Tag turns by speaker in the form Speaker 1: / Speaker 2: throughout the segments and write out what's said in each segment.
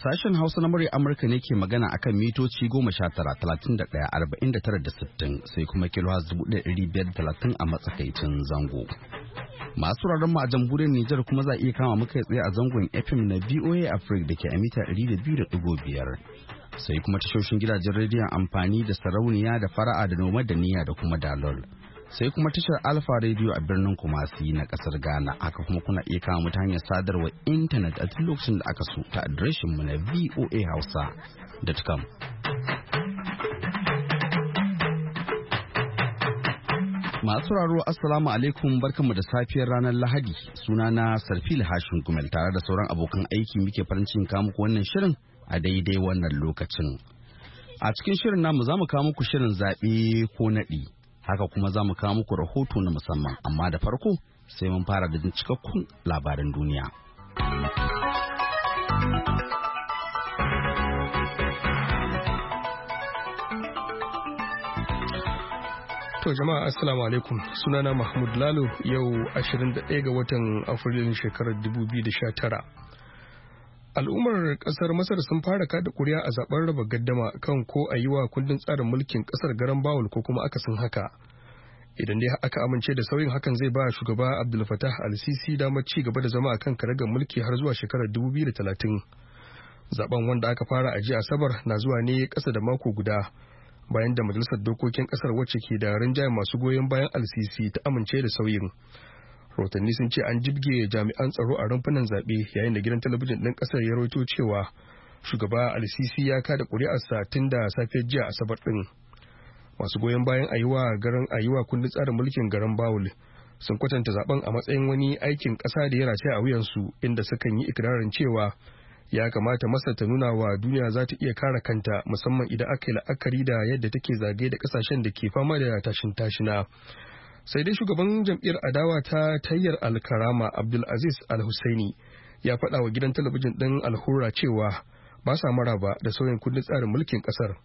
Speaker 1: Sashen Hausa na murya Amurka ne ke magana akan mitoci 19-31-49-60 sai kuma kilohaz 1,530 a matsakaicin zango. Masu sauraron mu a jamhuriyar Nijar kuma za iya kama muka tsaye a zangon FM na VOA Africa da ke a mita 200.5. Sai kuma tashoshin gidajen rediyon amfani da sarauniya da fara'a da noma da niyya da kuma dalol. Sai kuma tashar Alfa Radio a birnin Kumasi na kasar Ghana. Haka kuma kuna iya kama mu ta hanyar sadarwar intanet a duk lokacin da aka so ta adireshin mu na voahausa.com. Masu sauraro assalamu alaikum, barkanmu da safiyar ranar Lahadi. Sunana Sarfil Hashin Gumel tare da sauran abokan aiki muke farin cikin kawo muku wannan shirin a daidai wannan lokacin. A cikin shirin namu za mu kawo muku shirin zaɓe ko naɗi. Haka kuma za mu kawo muku rahoto na musamman, amma da farko sai mun fara da cikakkun labaran duniya.
Speaker 2: To jama'a assalamu alaikum, sunana Mahmud Lalo, yau 21 ga watan Afrilun shekarar 2019. Al'ummar kasar Masar sun fara kada kuri'a a zaben raba gaddama kan ko a yi wa kundin tsarin mulkin kasar garan bawul ko kuma akasin haka. Idan dai aka amince da sauyin, hakan zai ba shugaba Abdul Fattah al-Sisi damar ci gaba da zama akan karagar mulki har zuwa shekarar 2030. Zaben wanda aka fara a jiya Asabar na zuwa ne kasa da mako guda bayan da majalisar dokokin kasar wacce ke da rinjaye masu goyon bayan al-Sisi ta amince da sauyin. Rahotanni sun ce an jibge jami'an tsaro a rumfunan zaɓe yayin da gidan talabijin ɗin ƙasar ya rawaito cewa shugaba al-Sisi ya kada ƙuri'arsa tun da safiyar jiya Asabar ɗin. Masu goyon bayan ayiwa kundin tsarin mulkin garin Bawul sun kwatanta zaben a matsayin wani aikin ƙasa da ya rataya a wuyansu, inda sukan yi ikirarin cewa ya kamata Masar ta nuna wa duniya za ta iya kare kanta, musamman idan aka yi la'akari da yadda take zagaye da ƙasashen da ke fama da tashin tashina. Sai dai shugaban jam'iyyar adawa ta Tayyar Al-Karama Abdulaziz Al-Husaini ya faɗa wa gidan talabijin ɗin Al-Hurra cewa ba sa maraba da sauyin kundin tsarin mulkin ƙasar.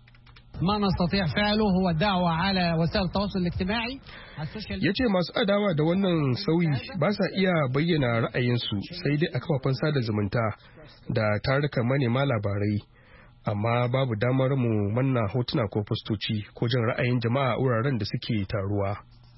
Speaker 2: Ya ce masu adawa da wannan sauyi ba sa iya bayyana ra'ayinsu sai dai a kafafen sada zumunta da tarukan manema labarai, amma babu damar mu manna hotuna ko fastoci ko jin ra'ayin jama'a a wuraren da suke taruwa.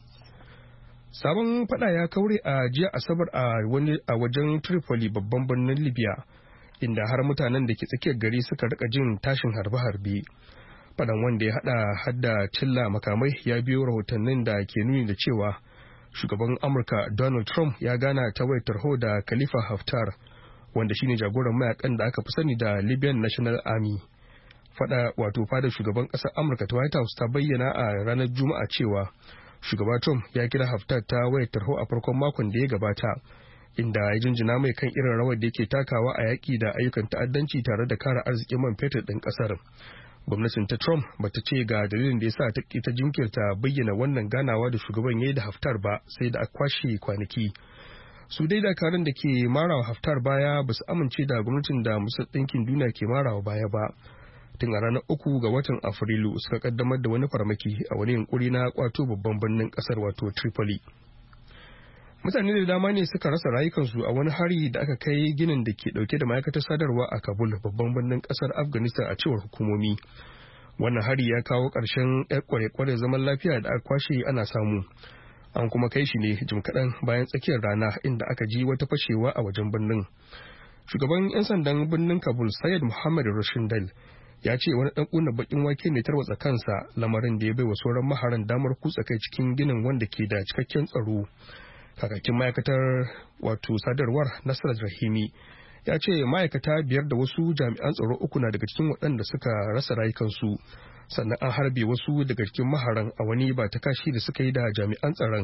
Speaker 2: Sabon fada ya kaure a jiya Asabar a wajen Tripoli, babban birnin Libya, inda har mutanen da ke tsakiyar gari suka rika jin tashin harbe-harbe. Fadan, wanda ya hadda cilla makamai, ya biyo rahotannin da ke nuni da cewa shugaban Amurka Donald Trump ya gana ta wayar tarho da Khalifa Haftar, wanda shine jagoran mayakan da aka fi sani da Libyan National Army. Fadar shugaban ƙasar Amurka ta White House ta bayyana a ranar Juma'a cewa shugaba Trump ya kira Haftar ta wayar tarho a farkon makon da ya gabata, inda ya jinjina mai kan irin rawar da yake takawa a yaƙi da ayyukan ta'addanci tare da kare arzikin man fetur ɗin ƙasar. Gwamnatin ta Trump bata ce ga dalilin da ya sa ta jinkirta bayyana wannan ganawa da shugaban ya yi da Haftar ba, sai da a kwashe kwanaki. Su dai dakarun da ke marawa Haftar baya ba su amince da gwamnatin da Majalisar Ɗinkin Duniya ke marawa baya ba. Tun a ranar 3 ga watan Afrilu suka kaddamar da wani farmaki a wani yunkuri na kwato babban birnin kasar, wato Tripoli. Mutane da dama ne suka rasa rayukansu a wani hari da aka kai ginin da ke dauke da ma'aikatar sadarwa a Kabul, babban birnin kasar Afghanistan, a cewar hukumomi. Wannan hari ya kawo ƙarshen kware-kware zaman lafiya da aka kwashe ana samu. An kuma kai shi ne jim kaɗan bayan tsakiyar rana, inda aka ji wata fashewa a wajen birnin. Shugaban 'yan sandan birnin Kabul, Syed Muhammad Rashidal, ya ce wani ɗan ƙuna baƙin wake ne tarwatsa kansa, lamarin da ya bai wa sauran maharan damar kutsa kai cikin ginin wanda ke da cikakken tsaro. Kakakin ma'aikatar sadarwar Nasrat Rahimi ya ce ma'aikata 5 da wasu jami'an tsaro 3 na daga cikin waɗanda suka rasa rayukansu, sannan an harbe wasu daga cikin maharan a wani ba ta kashi da suka yi da jami'an tsaron.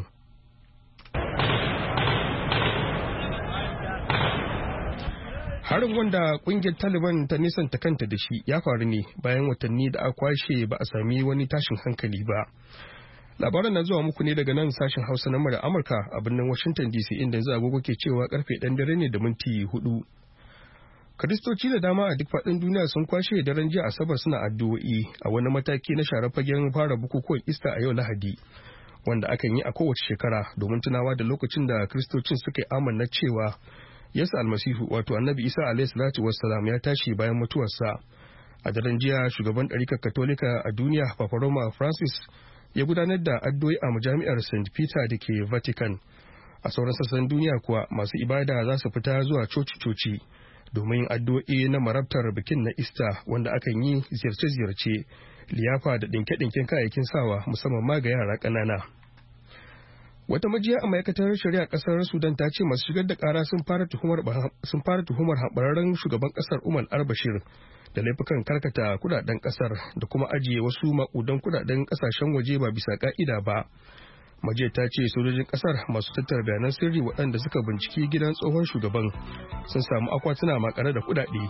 Speaker 2: Harin, wanda kungiyar Taliban ta nisanta kanta da shi, ya faru ne bayan watanni da aka kwashe ba a sami wani tashin hankali ba. Labaran na zuwa muku ne daga nan sashen Hausa na murya Amurka a birnin Washington DC, inda yanzu agogo ke cewa karfe 1 dare ne da minti 4. Kiristoci da dama a duk faɗin duniya sun kwashe daren jiya Asabar suna addu'o'i a wani mataki na share fagen fara bukukuwan Easter a yau Lahadi, wanda akan yi a kowace shekara domin tunawa da lokacin da Kiristocin suka yi amanna cewa Yesu almasihu wato annabi Isa alaihi salatu wassalam ya tashi bayan mutuwarsa. A daren jiya shugaban ɗarikar Katolika a duniya Papa Roma Francis ya gudanar da addu'o'i a majami'ar St. Peter da ke Vatican. A sauran sassan duniya kuwa masu ibada za su fita zuwa coci-coci domin addu'o'i na marabtar bikin na Easter wanda akan yi ziyarce-ziyarce, liyafa da ɗinke-ɗinken kayayyakin sawa musamman ma ga yara ƙanana. Wata majiya a ma'aikatar shari'a ƙasar Sudan ta ce masu shigar da ƙara sun fara tuhumar haɓararren shugaban ƙasar Umar al-Bashir da laifukan karkata kudaden ƙasar da kuma ajiye wasu maƙudan kudaden ƙasashen waje ba bisa ƙa'ida ba. Majiyar ta ce sojojin kasar masu tattara bayanan sirri waɗanda suka binciki gidan tsohon shugaban sun samu akwatuna makare da kuɗaɗe.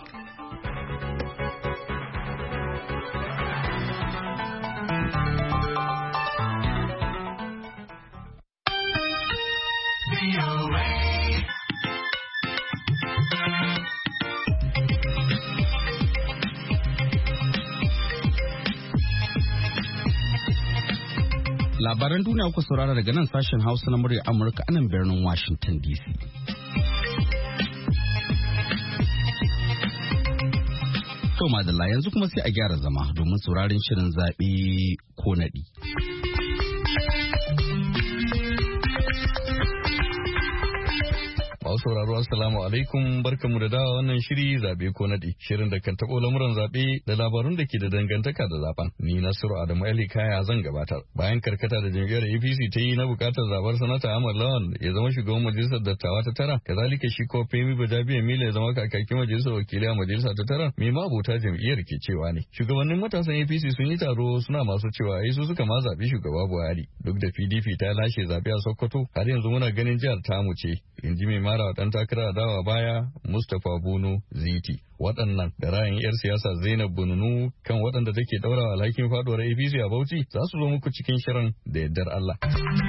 Speaker 1: Labaran duniya ku saurara daga nan sashen Hausa na murya Amurka a nan birnin Washington DC. To madalla yanzu kuma sai a gyara zama domin sauraron shirin zaɓe ko naɗi.
Speaker 3: Masu sauraro assalamu alaikum barkamu da dawa wannan shiri zabe ko nadi shirin da kan tabo lamuran zabe da labarun da ke da dangantaka da zaben ni Nasiru Adamu Ali Kaya zan gabatar bayan karkata da jam'iyyar APC ta yi na bukatar zabar sanata Ahmad Lawan ya zama shugaban majalisar dattawa ta tara kazalika shi ko Femi Bajabiya Mila ya zama kakakin majalisar wakilai a majalisa ta tara me ma abota jam'iyyar ke cewa ne shugabannin matasan APC sun yi taro suna masu cewa ai su suka ma zabi shugaba Buhari duk da PDP ta lashe zabe a Sokoto har yanzu muna ganin jihar tamu ce inji mai mara dan takara dawa baya Mustapha Bunu Ziti waɗannan da ra'ayin 'yar siyasa Zainab Bununu kan waɗanda take ɗaurawa alhakin faɗuwar APC a Bauchi za su zo muku cikin shirin da yardar Allah.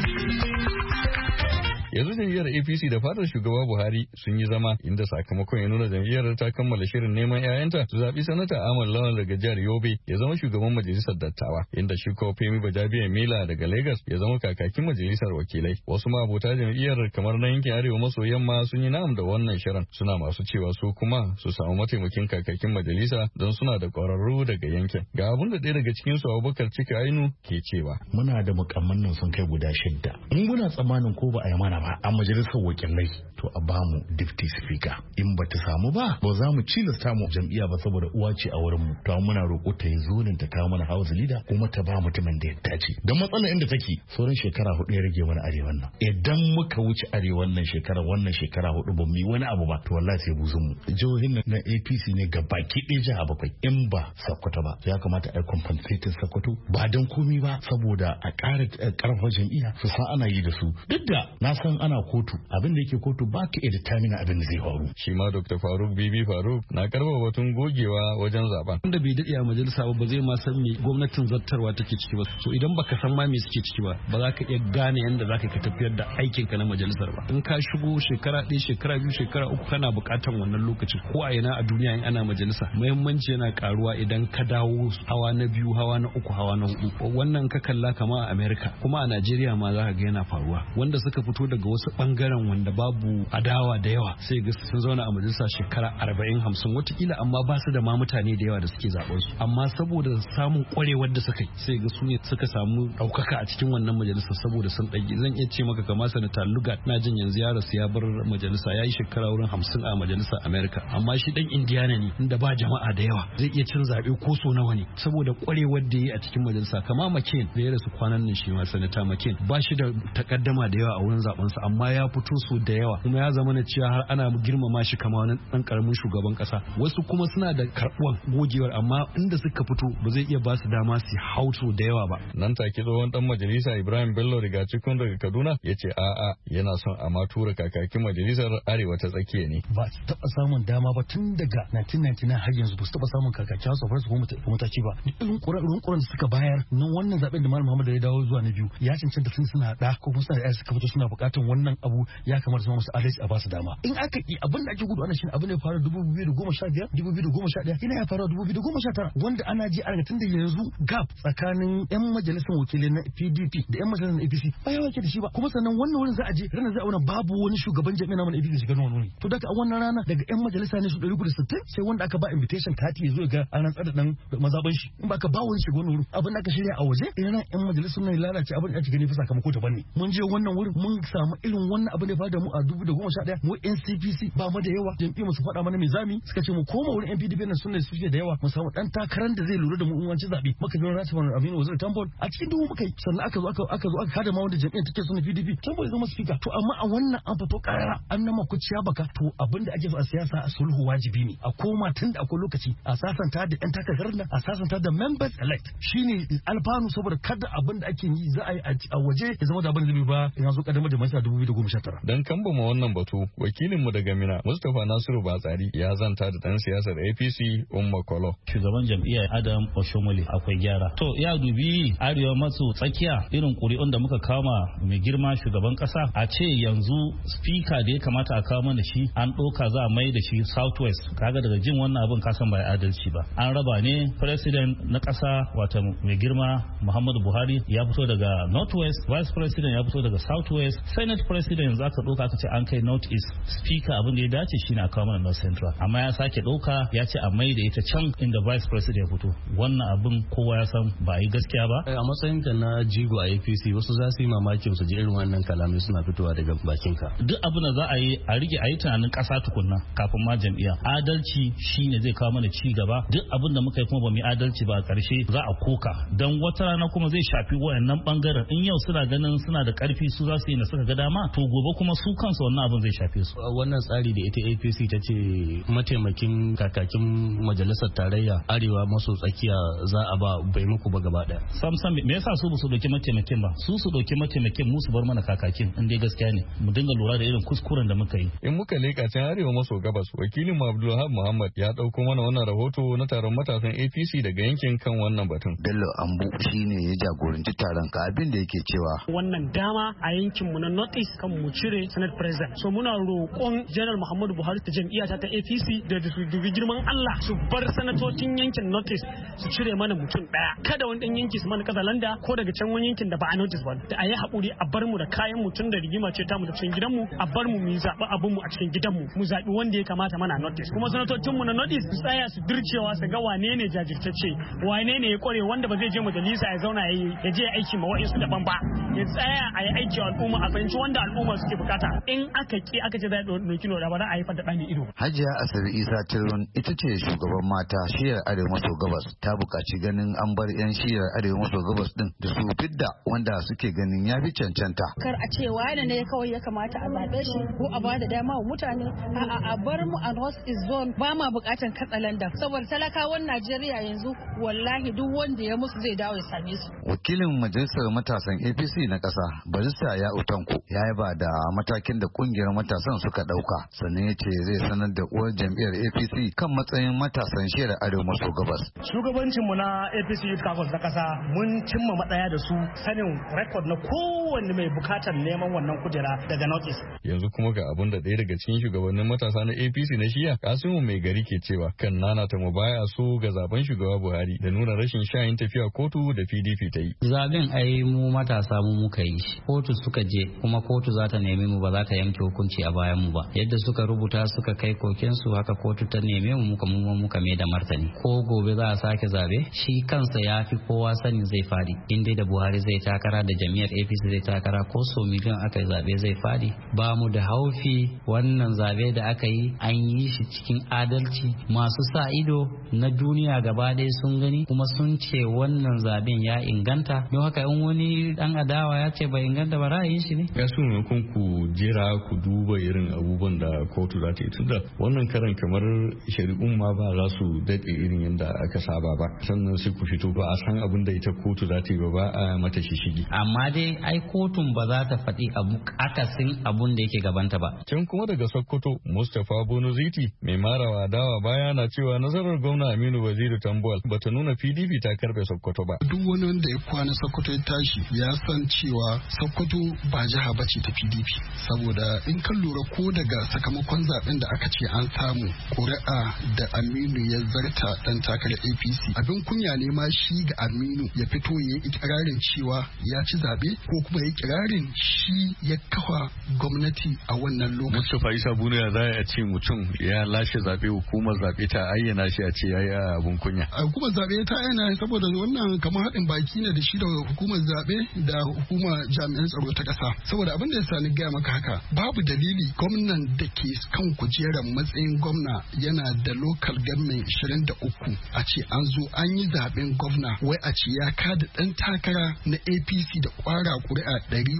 Speaker 3: Yanzu jam'iyyar APC da fadar shugaba Buhari sun yi zama inda sakamakon ya nuna jam'iyyar ta kammala shirin neman 'ya'yanta su zaɓi sanata Ahmad Lawan daga jihar Yobe ya zama shugaban majalisar dattawa inda shi ko Femi Bajabiya Mila daga Lagos ya zama kakakin majalisar wakilai. Wasu mabota jam'iyyar kamar na yankin Arewa maso yamma sun yi na'am da wannan shirin suna masu cewa su kuma su samu mataimakin kakakin majalisa don suna da ƙwararru daga yankin. Ga abin da ɗaya daga cikin su Abubakar Cika Ainu ke cewa.
Speaker 4: Muna da mukamman nan sun kai guda 6. In muna tsammanin ko ba a yi mana ba a majalisar wakilai to a bamu deputy speaker in ba ta samu ba za mu cilasta mu jam'iyya ba saboda uwa ce a wurin mu to muna roƙo ta yi zonin ta kawo mana house leader kuma ta ba mutumin da ya dace don matsalar inda take sauran shekara 4 ya rage mana arewan nan idan muka wuce arewan nan wannan shekara 4 ba mu yi wani abu ba to wallahi sai buzun mu jihohin na APC ne ga baki ɗaya jiha 7 in ba Sokoto ba ya kamata a compensate Sokoto ba dan komi ba saboda a ƙara ƙarfafa jam'iyya su san ana yi da su duk da na san ana kotu abin da yake kotu ba ka iya determine abin da zai faru.
Speaker 3: Shi ma Dr. Faruk Bibi Faruk na karba batun gogewa wajen zaben.
Speaker 5: Wanda bai daɗe a majalisa ba zai ma san me gwamnatin zartarwa take ciki ba. So idan baka san ma me suke ciki ba ba za ka iya gane yadda za ka tafiyar da aikinka na majalisar ba. In ka shigo shekara 1, shekara 2, shekara 3 kana buƙatar wannan lokacin ko a ina a duniya in ana majalisa. Muhimmanci yana karuwa idan ka dawo hawa na 2, hawa na 3, hawa na 4. Wannan ka kalla kama a America kuma a Najeriya ma za ka ga yana faruwa. Wanda suka fito daga wasu bangaren wanda babu adawa da yawa sai ga sun zauna a majalisa shekara 40-50 watakila amma ba su da ma mutane da yawa da suke zaben su amma saboda samun kwarewar da suka yi sai ga su ne suka samu daukaka a cikin wannan majalisa saboda sun dage zan iya ce maka kamar sanata Lugat na jin yanzu ya rasu ya bar majalisa yayi shekara wurin 50 a majalisar America amma shi dan Indiana ne inda ba jama'a da yawa zai iya cin zabe ko so nawa ne saboda kwarewar da yayi a cikin majalisa kamar McCain da ya rasu kwanan nan shi ma sanata McCain ba shi da takaddama da yawa a wurin zaben sa amma ya fito so da yawa kuma ya zama na cewa har ana girmama shi kamar wani dan karamin shugaban kasa wasu kuma suna da karbuwan gogewar amma inda suka fito ba zai iya ba su dama su hauto da yawa ba
Speaker 3: nan take tsohon dan majalisa Ibrahim Bello riga cikin daga Kaduna yace a'a yana son a ma tura kakakin majalisar Arewa ta tsakiya ne
Speaker 6: ba su taba samun dama ba tun daga 1999 har yanzu ba su taba samun kakakin su ba su kuma mataci ba irin kuran da suka bayar nan wannan zaben da Malam Muhammad ya dawo zuwa na biyu ya cancanta sun suna da ko kuma suna da suka fito suna bukatar bukatar wannan abu ya kamata su masu adalci a ba su dama in aka yi abin da ake gudu ana shine abin da ya faru 2015 2011 ina ya faru 2019 wanda ana ji a tun da yanzu gap tsakanin yan majalisar wakilai na PDP da yan majalisar APC ba yawa ke da shi ba kuma sannan wannan wurin za a je ranar za a wani babu wani shugaban jami'a na APC shiga wannan wuri to daga a wannan rana daga yan majalisa ne su 360 sai wanda aka ba invitation kati ya zo ga an rantsar da dan mazaban shi in ba ka ba wani shiga wannan wurin abin da aka shirya a waje idan yan majalisar nan lalace abin da ake gani fa sakamako daban ne mun je wannan wurin mun samu irin wannan abin da ya faru da mu a 2011 mu NCPC ba mu da yawa jam'iyyar mu su faɗa mana mai zami suka ce mu koma wurin NPDP nan sunne su da yawa mu samu dan takarar da zai lura da mu in wanci zabe muka ga Rashid Aminu Wazir Tambol a cikin duhu muka yi sannan aka zo aka kada ma wanda jam'iyyar take sunne PDP Tambol ya zama speaker to amma a wannan an fito karara an nama kuciya baka to abin da ake so a siyasa a sulhu wajibi ne a koma tun da akwai lokaci a sasanta da yan takarar nan a sasanta da members elect shine alfanu saboda kada abin da ake yi za a yi a waje ya zama da abin da ba in zo kadamar da majalisa 2019
Speaker 3: dan kambama wannan batu wakilin mu daga Mina Mustapha Nasiru Batsari ya zanta da dan siyasar APC Umma Kolo
Speaker 7: shugaban jam'iyyar Adam Oshomole akwai gyara to ya dubi arewa maso tsakiya irin ƙuri'un da muka kama mai girma shugaban kasa a ce yanzu speaker da ya kamata a kawo mana shi an ɗauka za a mai da shi southwest kaga daga jin wannan abin kasan bai adalci ba an raba ne president na kasa wata mai girma Muhammadu Buhari ya fito daga northwest vice president ya fito daga southwest senate president za ka ɗauka aka ce an kai north east speaker abin da ya dace shine a kawo mana north central amma ya sake ɗauka ya ce a mai da ita can inda vice president ya fito wannan abin kowa ya san ba yi gaskiya ba
Speaker 8: a matsayin ka na jigo a APC wasu za su yi mamakin su ji irin wannan kalamai suna fitowa daga bakin ka
Speaker 7: duk abin da za a yi a rige a yi tunanin ƙasa tukunna kafin ma jam'iyya adalci shine zai kawo mana ci gaba duk abin da muka yi kuma ba mu yi adalci ba a ƙarshe za a koka dan wata rana kuma zai shafi wayannan bangaren in yau suna ganin suna da ƙarfi su za su yi na suka ga dama to gobe kuma su kansu wannan abin zai shafe su
Speaker 8: wannan tsari da ita APC ta ce mataimakin kakakin majalisar tarayya arewa maso tsakiya za a ba bai muku ba gaba daya
Speaker 7: sam me yasa su su dauki mataimakin ba su dauki mataimakin mu su bar mana kakakin in dai gaskiya ne mu dinga lura da irin kuskuren da muka yi
Speaker 3: in muka leka can arewa maso gabas wakilin mu Abdulwahab Muhammad ya dauko mana wannan rahoto na taron matasan APC daga yankin kan wannan batun
Speaker 9: Bello Ambu shine ya jagoranci taron ka abin da yake cewa
Speaker 10: wannan dama a yankin mu na North East kan mu cire Senate President so muna roƙon General Muhammadu Buhari ta jam'iyyata ta APC da su dubi girman Allah su bar sanatocin yankin North East su cire mana mutum daya kada wani dan yanki su mana kazalanda ko daga can wani yankin da ba a notice ba da ayi hakuri a bar mu da kayan mutum da rigima ce ta mu da cikin gidan mu a bar mu zabi abun mu a cikin gidan mu zabi wanda ya kamata mana North East kuma sanatocin mu na North East su tsaya su dircewa su ga wane ne jajirtacce wane ne ya kware wanda ba zai je majalisa ya zauna ya je aiki ma wa'insu daban ba ya tsaya a yi aiki al'umma a fahimci wanda al'umma suke bukata in aka ki aka ce za a ɗauki da ba za a haifar da ɗani ido.
Speaker 9: Hajiya Asabe Isa Tirun ita ce shugaban mata shiyar arewa maso gabas ta buƙaci ganin an bar 'yan shiyar arewa maso gabas din da su fidda wanda suke ganin ya fi cancanta.
Speaker 11: Kar a ce wane ne kawai ya kamata a zaɓe shi ko a ba da dama wa mutane a bar mu a North East Zone ba ma buƙatan katsalanda saboda talakawan Najeriya yanzu wallahi duk wanda ya musu zai dawo ya same su.
Speaker 9: Wakilin majalisar matasan APC na ƙasa Barista ya Utanko ya yaba da matakin da kungiyar matasan suka ɗauka sannan ya ce zai sanar da uwar jam'iyyar APC kan matsayin matasan shiyar arewa maso gabas.
Speaker 10: Shugabancinmu na APC Youth Caucus na ƙasa mun cimma matsaya da su sanin rekod na kowanne mai bukatar neman wannan kujera daga North East.
Speaker 3: Yanzu kuma ga abin da ɗaya daga cikin shugabannin matasa na APC na shiya Kasimu Mai Gari ke cewa kan nanata mu baya so ga zaben shugaba Buhari da nuna rashin shayin tafiya kotu da PDP ta yi.
Speaker 12: Zaben ai mu matasa mu muka yi shi. Kotu suka je kuma kotu za ta neme mu ba za ta yanke hukunci a bayan mu ba. Yadda suka rubuta suka kai koken su haka kotu ta neme mu muka mai da martani. Ko gobe za a sake zabe shi kansa ya fi kowa sanin zai fadi. In dai da Buhari zai takara da jami'ar APC zai takara ko so miliyan aka yi zabe zai fadi. Ba mu da haufi wannan zabe da aka yi an yi shi cikin adalci. Masu sa ido na duniya gaba ɗaya sun gani kuma sun ce wannan zaben ya inganta. Don haka in wani dan adawa ya ce bai inganta ba ra'ayin shi ne.
Speaker 3: Ya so maimakon ku jira ku duba irin abubuwan da kotu za ta yi tunda wannan karan kamar shari'un ma ba za su daɗe irin yadda aka saba ba sannan sai ku fito ba a san abin da ita kotu za ta yi ba a mata shishigi.
Speaker 12: Amma dai ai kotun ba za ta faɗi akasin abun da yake gabanta ba.
Speaker 3: Can kuma daga Sokoto Mustapha Bono Ziti mai marawa dawa baya na cewa nasarar gwamna Aminu Waziri Tambuwal bata nuna PDP ta karbe Sokoto ba.
Speaker 13: Duk wani wanda ya kwana Sokoto ya tashi ya san cewa Sokoto ba jiha jiha bace ta PDP, saboda in kan lura ko daga sakamakon zaben da aka ce an samu ƙuri'a da Aminu ya zarta dan takarar APC, abin kunya ne ma shi ga Aminu ya fito ya yi ikirarin cewa ya ci zabe ko kuma ya ikirarin shi ya kafa gwamnati a wannan lokaci.
Speaker 3: Mustapha Isa Buniya za a ce mutum ya lashe zabe, hukumar zabe ta ayyana shi a ce yayi abun kunya.
Speaker 13: Hukumar zabe ta ayyana saboda wannan kamar haɗin baki ne da shi da hukumar zabe da hukumar jami'an tsaro ta ƙasa. Saboda abin da ya sani gaya maka haka, babu dalili gwamnan da ke kan kujerar matsayin gwamna yana da local government 23 a ce an zo an yi zaben gwamna wai a ce ya kada ɗan takara na APC da kwara ƙuri'a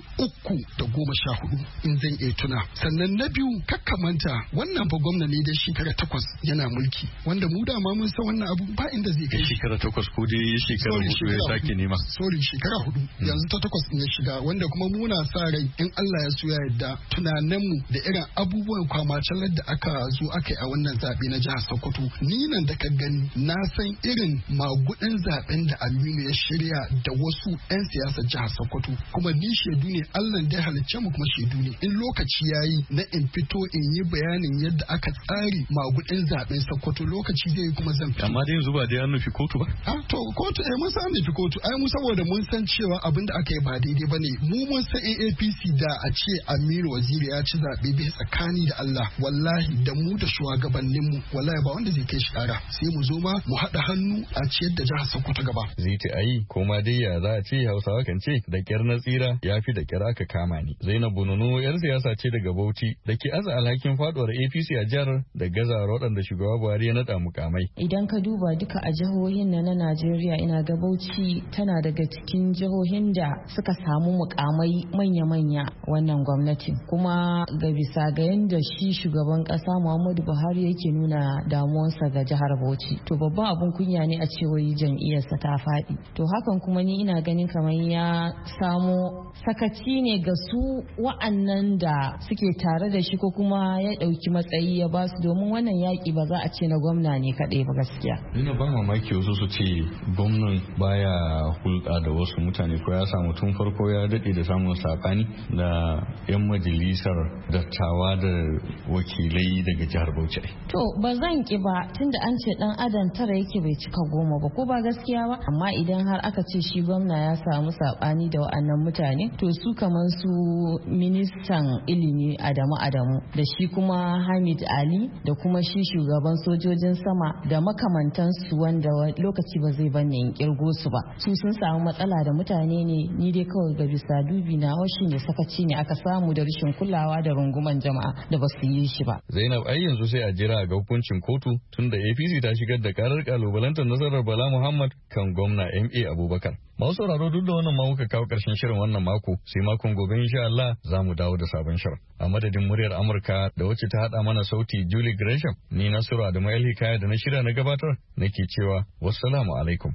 Speaker 13: 314 in zan iya tuna. Sannan na biyu kakkamanta wannan fa gwamna ne da shekara 8 yana mulki, wanda mu dama mun san wannan abu ba inda zai kai.
Speaker 3: Shekara 8 ko dai shekara 4 ya sake nema.
Speaker 13: Sorry, shekara 4 yanzu ta 8 in ya shiga, wanda kuma muna sa rai in Allah ya so ya yarda tunaninmu da irin abubuwan kwamacalar da aka zo aka yi a wannan zaɓe na jihar Sokoto. Ni nan da ka gani na san irin magudin zaɓen da Aminu ya shirya da wasu 'yan siyasar jihar Sokoto, kuma ni shaidu ne, Allah da ya halicce mu kuma shaidu ne. In lokaci yayi na in fito in yi bayanin yadda aka tsari magudin zaɓen Sokoto, lokaci zai yi kuma zan fito.
Speaker 3: Amma dai yanzu ba dai an nufi kotu ba?
Speaker 13: To kotu mun san an nufi kotu, ai mu saboda mun san cewa abin da aka yi ba daidai ba ne. Mu mun san AAPC da a ce Aminu Waziri ya ci zaɓe bai tsakani da Allah, wallahi da mu da shugabanninmu wallahi ba wanda zai kai shi ƙara, sai mu zo ma mu haɗa hannu a ciyar da jihar Sokoto gaba.
Speaker 3: Zai ta ayi ko ma dai ya za a ce Hausawa kan ce da kyar na tsira ya fi da kyar aka kama ni. Zainab Bununu yar siyasa ce daga Bauchi da ke aza alhakin faduwar APC a jihar da gazawar waɗanda shugaba Buhari ya naɗa mukamai.
Speaker 14: Idan ka duba duka a jihohin na Najeriya, ina ga Bauchi tana daga cikin jihohin da suka samu mukamai manya-manya wannan gwamnatin, kuma ga bisa ga yadda shi shugaban kasa Muhammadu Buhari yake nuna damuwarsa ga jihar Bauchi, to babban abun kunya ne a ce wai jam'iyyarsa ta faɗi. To hakan kuma ni ina ganin kamar ya samo sakaci ne ga su wa'annan da suke tare da shi, ko kuma ya ɗauki matsayi ya basu, domin wannan yaƙi ba za a ce na gwamna ne kaɗai ba gaskiya.
Speaker 3: Ina ba mamaki wasu su ce gwamnan baya hulɗa da wasu mutane, ko ya samu tun farko ya daɗe da samun saɓani da 'yan majalisar dattawa da wakilai daga jihar Bauchi.
Speaker 14: To ba zan ki ba, tunda an ce dan adam tara yake bai cika 10 ba, ko ba gaskiya ba. Amma idan har aka ce shi gwamna ya samu saɓani da wa'annan mutane, to su kamar su ministan ilimi Adamu da shi kuma Hamid Ali da kuma shi shugaban sojojin sama da makamantansu, wanda lokaci ba zai bane in kirgo su ba, su sun samu matsala da mutane ne. Ni dai kawai ga bisa dubi na washi ne sakaci ne aka samu da rashin kulawa da runguman jama'a da ba su yi shi ba.
Speaker 3: Zainab, ai yanzu sai a jira ga hukuncin kotu, tunda APC ta shigar da karar kalubalantar nasarar Bala Muhammad kan gwamna MA Abubakar. Masu sauraro, duk da wannan ma muka kawo karshen shirin wannan mako, sai makon gobe insha Allah za mu dawo da sabon shirin. A madadin muryar Amurka da wacce ta hada mana sauti Julie Gresham, ni Nasiru Adamu Hikaya da na shirya na gabatar nake cewa wassalamu alaikum.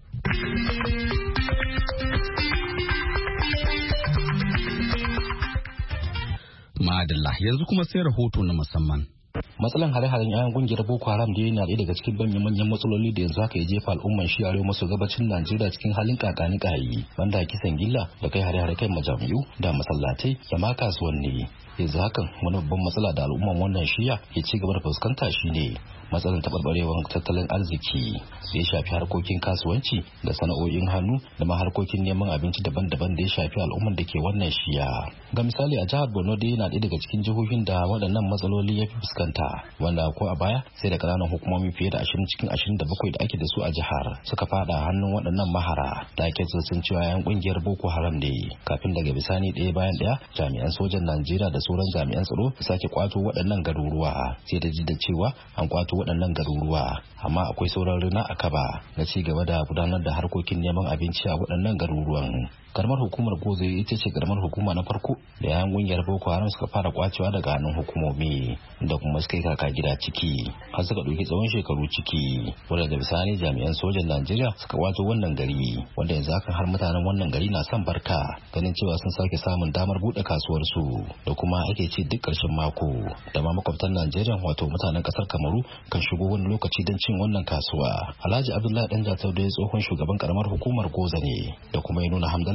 Speaker 1: Madalla, yanzu kuma sai rahoto na musamman.
Speaker 15: Matsalan hare-haren 'ya'yan kungiyar Boko Haram da yana ɗaya daga cikin manyan matsaloli da yanzu haka ya jefa al'umman shi arewa maso gabacin Najeriya cikin halin kakani kayi, banda kisan gilla da kai hare-hare kan majami'u da masallatai da ma kasuwanni. Yanzu hakan wani babban matsala da al'umman wannan shiya ke ci gaba da fuskanta shine matsalar taɓarɓarewar tattalin arziki da ya shafi harkokin kasuwanci da sana'o'in hannu da ma harkokin neman abinci daban-daban da ya shafi al'umman da ke wannan shiya. Ga misali, a jihar Borno dai yana ɗaya daga cikin jihohin da waɗannan matsaloli ya fi fuskanta, wanda ko a baya sai da ƙananan hukumomi fiye da 20 cikin 27 da ake da su a jihar suka fada hannun waɗannan mahara da ake sun cewa 'yan ƙungiyar Boko Haram ne, kafin daga bisani ɗaya bayan ɗaya jami'an sojan Najeriya da sauran jami'an tsaro su sake kwato waɗannan garuruwa, sai da ji da cewa an kwato waɗannan garuruwa, amma akwai sauran rina a kaba na ci gaba da gudanar da harkokin neman abinci a waɗannan garuruwan. Karamar hukumar Goze ita ce karamar hukuma na farko da yayan kungiyar Boko Haram suka fara kwacewa daga hannun hukumomi da kuma suka yi kaka gida ciki har suka ɗauki tsawon shekaru ciki, wanda da bisani jami'an sojan Najeriya suka kwato wannan gari, wanda yanzu haka har mutanen wannan gari na son barka ganin cewa sun sake samun damar buɗe kasuwarsu da kuma ake ci duk ƙarshen mako, da ma makwabtan Najeriya wato mutanen ƙasar Kamaru kan shigo wani lokaci don cin wannan kasuwa. Alhaji Abdullahi Dan Jatau da tsohon shugaban karamar hukumar Goza ne da kuma ya nuna hamdala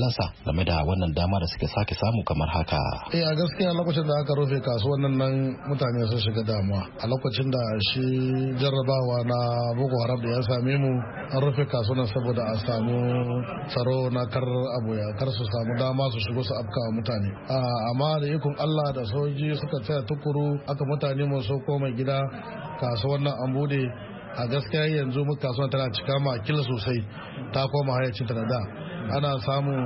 Speaker 15: nasa game da wannan dama da suka sake samu kamar haka.
Speaker 16: A gaskiya lokacin da aka rufe kasuwannin nan mutane sun shiga damuwa. A lokacin da shi jarrabawa na Boko Haram da ya same mu an rufe kasuwannin saboda a samu tsaro na kar su samu dama su shigo su afka mutane. Amma da ikon Allah da soji suka tsaya tukuru aka mutane mu so koma gida kasuwannin an bude. A gaskiya yanzu mu kasuwan tana cika makil sosai ta koma hayacin ta da ana samun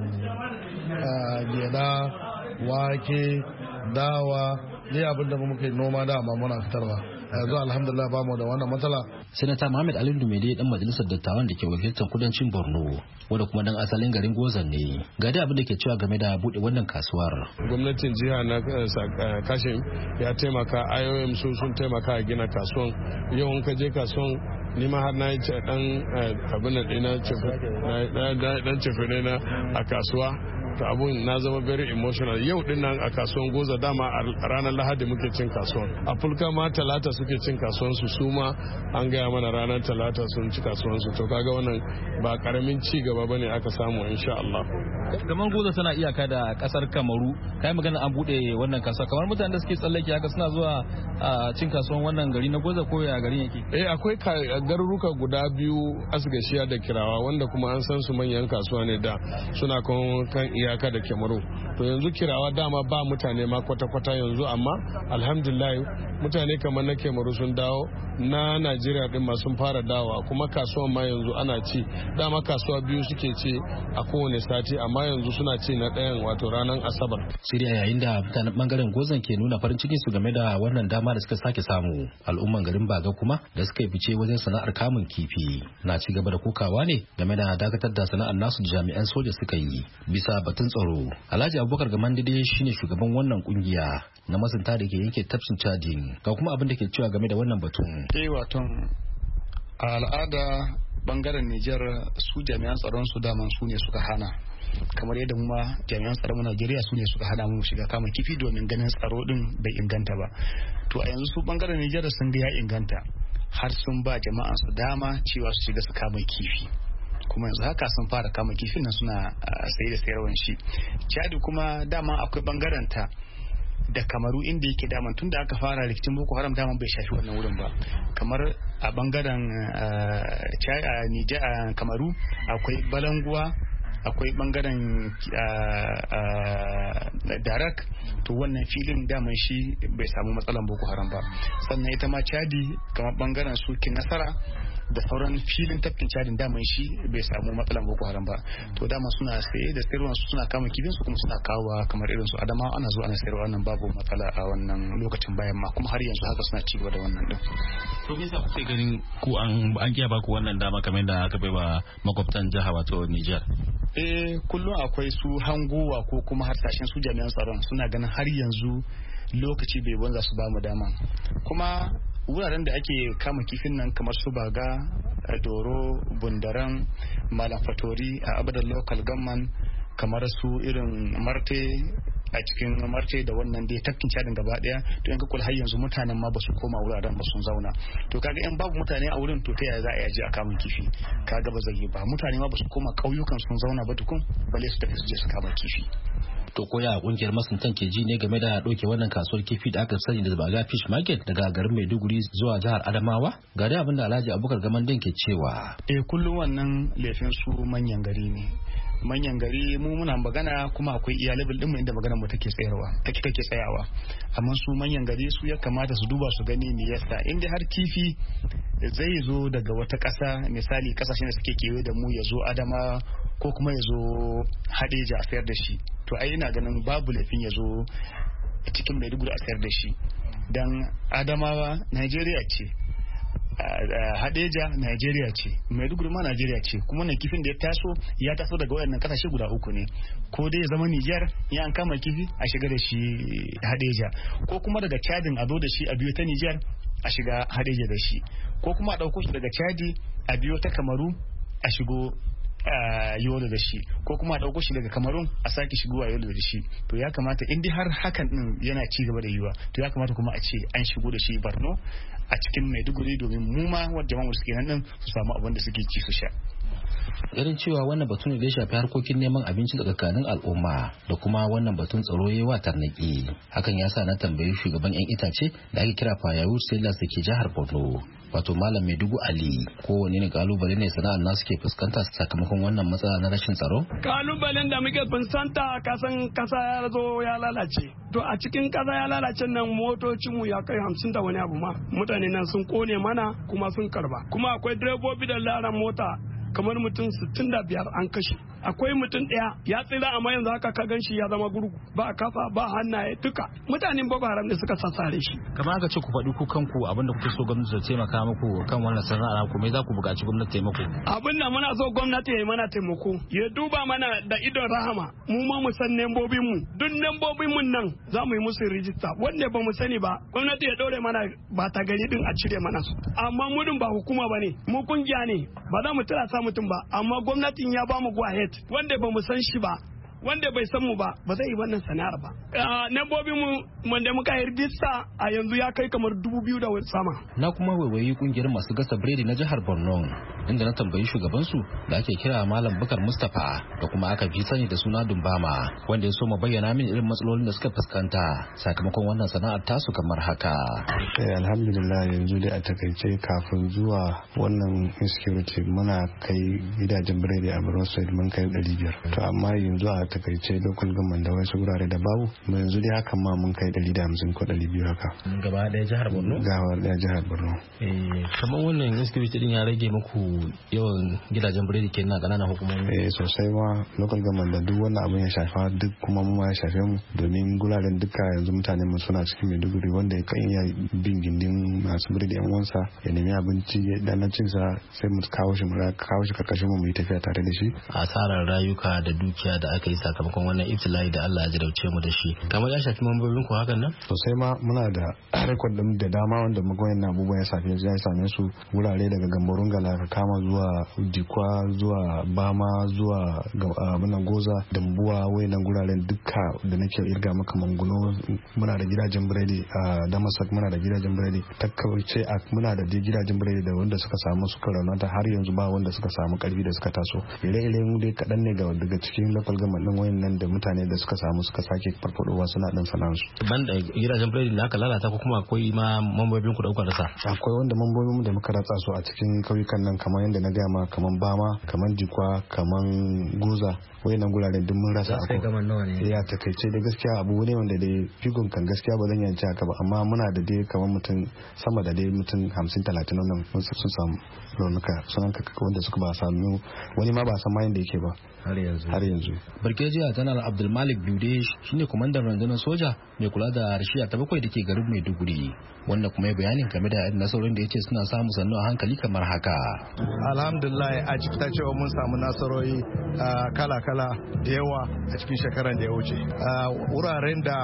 Speaker 16: gyada wake dawa ne abin da muke noma dama muna fitarwa yanzu alhamdulillah ba mu da wannan matsala.
Speaker 15: Sanata Muhammad Ali Dumede dan majalisar dattawan da ke wakiltar kudancin Borno wanda kuma dan asalin garin Gozan ne ga dai abin da ke cewa game da bude wannan kasuwar.
Speaker 17: Gwamnatin jiha na Kashim ya taimaka, IOM sun taimaka a gina kasuwan. Yau in ka je kasuwan ni ma har na yi dan abin da dan cefene na a kasuwa. To abun na zama very emotional. Yau din nan a kasuwan Goza dama a ranar Lahadi muke cin kasuwan. A Fulka ma Talata suke cin kasuwan su ma an gaya mana ranar Talata sun ci kasuwan su. To kaga wannan ba karamin ci gaba bane aka samu insha Allah.
Speaker 18: Kamar Goza tana iyaka da kasar Kamaru. Kai magana an bude wannan kasuwa. Kamar mutanen da suke tsallake haka suna zuwa cin kasuwan wannan gari na Goza ko ya garin yake?
Speaker 17: Akwai garuruka guda biyu Asgashiya da Kirawa wanda kuma an san su manyan kasuwa ne da suna kan iyaka da Kemaru. To yanzu Kirawa dama ba mutane ma kwata-kwata yanzu, amma alhamdulillah mutane kamar na Kemaru sun dawo, na Najeriya din ma sun fara dawowa, kuma kasuwan ma yanzu ana ci. Dama kasuwa biyu suke ci a kowane sati, amma yanzu suna ci na ɗayan wato ranar Asabar.
Speaker 15: Sai dai yayin da mutanen bangaren Gozan ke nuna farin ciki su game da wannan dama da suka sake samu, al'umman garin Baga kuma da suka yi fice wajen sana'ar kamun kifi na ci gaba da kokawa ne game da dakatar da sana'ar nasu jami'an soja suka yi bisa batun tsaro. Alhaji Abubakar Gamandide shine shugaban wannan kungiya na masunta da ke yanke tafsin Chadin, ga kuma abin da ke cewa game da wannan batun.
Speaker 19: Wato a al'ada bangaren Nijar su jami'an tsaron su daman su ne suka hana, kamar yadda mu ma jami'an tsaron Najeriya su ne suka hana mu shiga kama kifi domin ganin tsaro din bai inganta ba. To a yanzu su bangaren Nijar sun ga ya inganta, har sun ba jama'an su dama cewa su shiga su kama kifi, kuma yanzu haka sun fara kama kifin nan suna saye da sayarwan shi. Chadi kuma dama akwai bangaren ta da Kamaru inda yake daman tun da aka fara rikicin Boko Haram daman bai shafi wannan wurin ba. Kamar a bangaren Kamaru akwai Balanguwa, akwai bangaren Darak, to wannan filin daman shi bai samu matsalan Boko Haram ba. Sannan ita ma Chadi kamar bangaren su Nasara da sauran filin tafkin Chadin daman shi bai samu matsalan Boko Haram ba. To dama suna saye da sayarwa su, suna kama kifin su kuma suna kawo kamar irin su Adama ana zuwa ana sayarwa, nan babu matsala a wannan lokacin bayan ma, kuma har yanzu haka suna ci gaba da wannan din.
Speaker 18: To me yasa kuke ganin ku an kiya ba ku wannan dama kamar da aka bai wa makwabtan jiha wato Niger?
Speaker 19: Kullum akwai su hangowa ko kuma harsashen su jami'an tsaron suna ganin har yanzu lokaci bai banza su ba mu dama. Kuma wuraren da ake kama kifin nan kamar su Baga, Doro, Bundaran, Malam Fatori a Abadan Local Government, kamar su irin Marte a cikin Marte da wannan dai tafkin Chadin gaba daya, to yanka kula har yanzu mutanen ma ba su koma wuraren ba, sun zauna. To kaga in babu mutane a wurin to ta yaya za a yaji a kamun kifi? Kaga ba zai yi ba. Mutane ma ba su koma ƙauyukan sun zauna ba tukun, balle su tafi su je su kama kifi.
Speaker 15: To koya kungiyar masuntan ke ji ne game da ɗauke wannan kasuwar kifi da aka sani da Baga Fish Market daga garin Maiduguri zuwa jihar Adamawa? Ga dai abin da Alhaji Abubakar Gamandin ke cewa.
Speaker 19: Kullum wannan laifin su manyan gari ne. Manyan gari mu muna magana kuma akwai iya level din mu inda maganar mu take tsayawa, amma su manyan gari su ya kamata su duba su gani me yasa inda har kifi zai zo daga wata ƙasa, misali kasashen da suke kewaye da mu ya zo Adama ko kuma ya zo Hadeja a sayar da shi, to ai ina ganin babu laifin ya zo cikin Maiduguri a sayar da shi, dan Adamawa Najeriya ce, Hadeja Najeriya ce, Maiduguri ma Najeriya ce, kuma wannan kifin da ya taso daga wayannan kasashe guda uku ne, ko dai ya zama Niger ya an kama kifi a shiga da shi Hadeja, ko kuma daga Chadin a zo da shi a biyo ta Niger a shiga Hadeja da shi, ko kuma a dauko shi daga Chadi a biyo ta Kamaru a shigo Yola da shi, ko kuma a dauko shi daga Kamarun a sake shigowa Yola da shi. To ya kamata in dai har hakan din yana ci gaba da yiwa, to ya kamata kuma a ce an shigo da shi Borno a cikin Maiduguri domin mu ma wadda jama'a suke nan din su samu abin da suke ci su sha.
Speaker 15: Ganin cewa wannan batu ne da ya shafi harkokin neman abinci tsakanin al'umma da kuma wannan batun tsaro yayi wa tarnaki. Hakan ya sa na tambayi shugaban 'yan itace da ake kira Firewood Sellers da ke jihar Borno, wato Malam Maiduguri Ali, kowane ne kalubale ne sana'ar nasu ke fuskanta sakamakon wannan matsala na rashin tsaro?
Speaker 20: Kalubalen da muke fuskanta kasan kasa ya zo ya lalace. To a cikin kasa ya lalace nan motocinmu ya kai 50 da wani abu ma. Mutane nan sun kone mana kuma sun karba. Kuma akwai direbobi da laran mota kamar mutum 65 an kashe. Akwai mutum ɗaya ya tsira amma yanzu haka ka gan shi ya zama gurgu, ba kafa ba hannaye duka. Mutanen Boko Haram ne suka sassare shi.
Speaker 18: Kamar aka ce ku faɗi ku kanku abinda kuke so gwamnati ta taimaka muku kan wannan sana'a ku, me za ku buƙaci gwamnati taimako?
Speaker 20: Abinda muna so gwamnati ya yi mana taimako, ya duba mana da idon rahama, mu ma mu san nembobin mu. Duk nembobin mun nan za mu yi musu rijista. Wanda ba mu sani ba, gwamnati ya ɗaure mana ba ta gari din a cire mana su. Amma mudun ba hukuma ba ne, mu kungiya ne, ba za mu tilasta mutum ba, amma gwamnatin ya ba mu go ahead. Wanda ba mu san shi ba, wanda bai san mu ba zai yi wannan sana'ar ba. Nambobin mu wanda muka yi rijista a yanzu ya kai kamar 2,000 da sama.
Speaker 15: Na kuma waiwayi kungiyar masu gasa biredi na jihar Borno, inda na tambayi shugabansu da ake kira Malam Bukar Mustapha da kuma aka fi sani da suna Dumbama, wanda ya so mu bayyana min irin matsalolin da suka fuskanta sakamakon wannan sana'ar tasu kamar haka.
Speaker 21: Alhamdulillah, yanzu dai a takaice kafin zuwa wannan insecurity muna kai gidajen biredi a Borno State mun kai 500. To amma yanzu a takaice local government da wasu wurare da babu, mu yanzu dai hakan ma mun kai 150 ko 200 haka.
Speaker 18: Gaba daya jihar Borno?
Speaker 21: Gaba daya jihar Borno.
Speaker 18: Kamar wannan insecurity din ya rage muku yawan gidajen biredi kenan kananan hukumomi?
Speaker 21: Sosai ma local government da duk wannan abin ya shafa duk kuma mu ma ya shafe mu, domin guraren duka yanzu mutanen mu suna cikin Maiduguri, wanda ya kan iya bin gindin masu biredi yan uwansa ya nemi abinci ya dana cinsa sai mu kawo shi karkashin mu yi tafiya tare da shi.
Speaker 18: Asarar rayuka da dukiya da aka yi sakamakon wannan ibtila'i da Allah ya jarauce mu da shi, kamar ya shafi mambobin ku hakan nan?
Speaker 21: Sosai ma muna da rekod din da dama wanda muka wannan abubuwan ya same su wurare daga Gamborun Gala ka kama zuwa Dikwa zuwa Bama zuwa abinan Goza Dambuwa, wayannan guraren duka da nake irga maka Manguno muna da gidajen biredi a Damasak, muna da gidajen biredi takkauce muna da gidajen biredi da wanda suka samu suka raunata har yanzu ba wanda suka samu karfi da suka taso. Ire-iren dai kaɗan ne daga cikin local government din wayannan da mutane da suka samu suka sake farfadowa suna dan sana'ansu.
Speaker 18: Ban da gidajen biredi da aka lalata ko kuma akwai ma mambobin ku da kuka rasa?
Speaker 21: Akwai wanda mambobin da muka ratsa su a cikin kauyukan nan kamar yadda na gaya ma, kamar Bama, kamar Jikwa, kamar Goza, wayannan guraren duk mun rasa.
Speaker 18: Akwai gaman nawa ne?
Speaker 21: Ya takaice da gaskiya abu ne wanda dai figon kan gaskiya ba zan yanci haka ba, amma muna da dai kamar mutum sama da dai mutum 50-30 wannan sun samu raunuka, sun wanda suka ba samu, wani ma ba san ma yanda yake ba har yanzu.
Speaker 15: Brigadier General Abdulmalik Dude shine kwamandan rundunar soja mai kula da Rashiya ta 7 da ke garin Maiduguri, wanda kuma ya bayanin game da nasarorin da ya ce suna samu sannu a hankali kamar haka.
Speaker 22: Alhamdulillah, a cikin cewa mun samu nasarori kala-kala da yawa a cikin shekaran da ya wuce. Wuraren da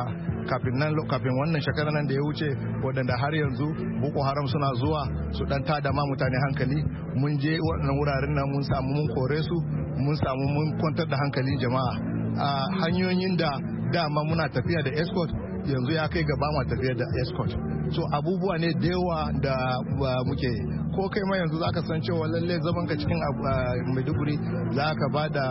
Speaker 22: kafin wannan shekarar nan da ya wuce waɗanda har yanzu Boko Haram suna zuwa su dan tada ma mutane hankali, mun je waɗannan wuraren nan mun samu mun kore su, mun samu mun kwantar da hankalin jama'a. A hanyoyin da dama muna tafiya da escort yanzu ya kai gaba ma tafiya da escort. So abubuwa ne da yawa da muke, ko kai ma yanzu zaka san cewa lalle zaman ka cikin Maiduguri zaka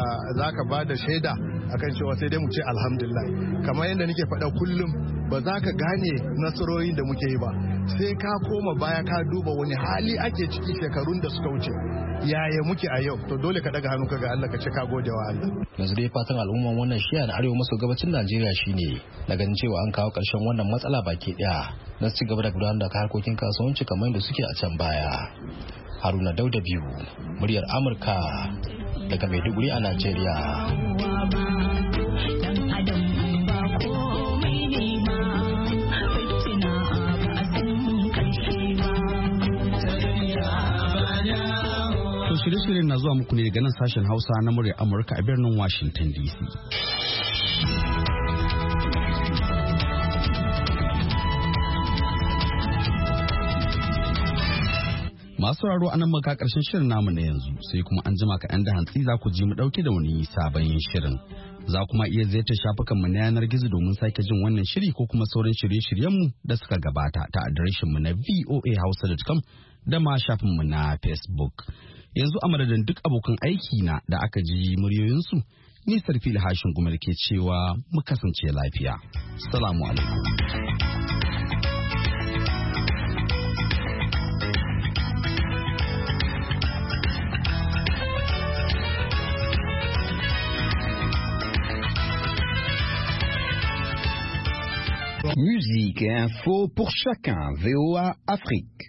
Speaker 22: bada shaida akan cewa sai dai mu ce alhamdulillah. Kamar yadda nake faɗa kullum, ba za ka gane nasarorin da muke yi ba sai ka koma baya ka duba wani hali ake ciki shekarun da suka wuce, yaya muke a yau. To dole ka daga hannu ka ga Allah, ka ce ka gode wa Allah.
Speaker 15: Yanzu dai fatan al'umman wannan shiya na arewa maso gabacin Najeriya shine na ganin cewa an kawo ƙarshen wannan matsala baki ɗaya, na ci gaba da gudanar da harkokin kasuwanci kamar yadda suke a can baya. Haruna Dauda biyu, muryar Amurka daga Maiduguri a Najeriya.
Speaker 1: Shirye-shiryen na zuwa muku ne daga nan sashen Hausa na muryar Amurka a birnin Washington DC. Masu raro a nan maka karshen shirin namu na yanzu, sai kuma an jima kaɗan da hantsi za ku ji mu ɗauke da wani sabon shirin. Za kuma iya ziyartar shafukanmu na yanar gizo domin sake jin wannan shiri ko kuma sauran shirye-shiryenmu da suka gabata ta adireshinmu na voahausa.com da ma shafinmu na Facebook. Yanzu a madadin duk abokan aiki na da aka ji muryoyinsu, ni Sarfil Hashin Gumar ke cewa mu kasance lafiya. Salamu alaikum.
Speaker 2: Musique et info pour chacun. VOA Afrique.